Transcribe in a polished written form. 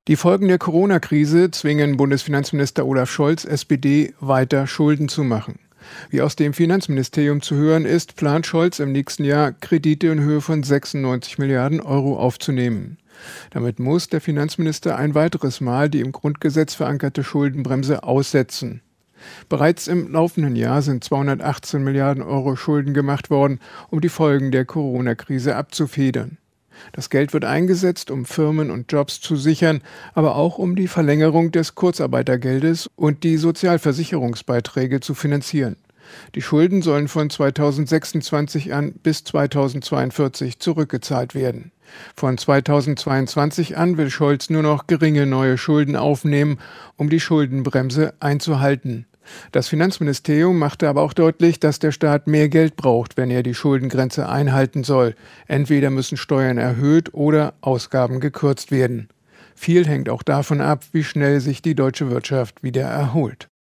Die Folgen der Corona-Krise zwingen Bundesfinanzminister Olaf Scholz, SPD, weiter Schulden zu machen. Wie aus dem Finanzministerium zu hören ist, plant Scholz im nächsten Jahr Kredite in Höhe von 96 Milliarden Euro aufzunehmen. Damit muss der Finanzminister ein weiteres Mal die im Grundgesetz verankerte Schuldenbremse aussetzen. Bereits im laufenden Jahr sind 218 Milliarden Euro Schulden gemacht worden, um die Folgen der Corona-Krise abzufedern. Das Geld wird eingesetzt, um Firmen und Jobs zu sichern, aber auch um die Verlängerung des Kurzarbeitergeldes und die Sozialversicherungsbeiträge zu finanzieren. Die Schulden sollen von 2026 an bis 2042 zurückgezahlt werden. Von 2022 an will Scholz nur noch geringe neue Schulden aufnehmen, um die Schuldenbremse einzuhalten. Das Finanzministerium machte aber auch deutlich, dass der Staat mehr Geld braucht, wenn er die Schuldengrenze einhalten soll. Entweder müssen Steuern erhöht oder Ausgaben gekürzt werden. Viel hängt auch davon ab, wie schnell sich die deutsche Wirtschaft wieder erholt.